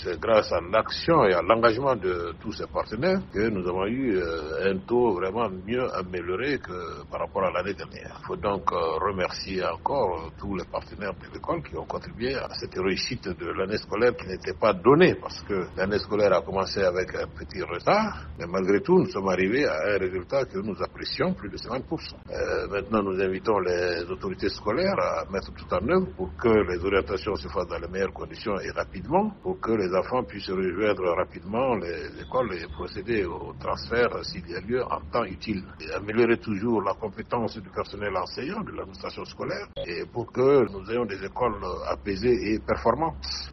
C'est grâce à l'action et à l'engagement de tous ces partenaires que nous avons eu un taux vraiment mieux amélioré que par rapport à l'année dernière. Il faut donc remercier encore tous les partenaires de l'école qui ont contribué à cette réussite de l'année scolaire qui n'était pas donnée parce que l'année scolaire a commencé avec un petit retard, mais malgré tout, nous sommes arrivés à un résultat que nous apprécions, plus de 50%. Maintenant, nous invitons les autorités scolaires à mettre tout en œuvre pour que les orientations se fassent dans les meilleures conditions et rapidement, pour que les enfants puissent rejoindre rapidement les écoles et procéder au transfert s'il y a lieu en temps utile. Et améliorer toujours la compétence du personnel enseignant de l'administration scolaire et pour que nous ayons des écoles apaisées et performantes.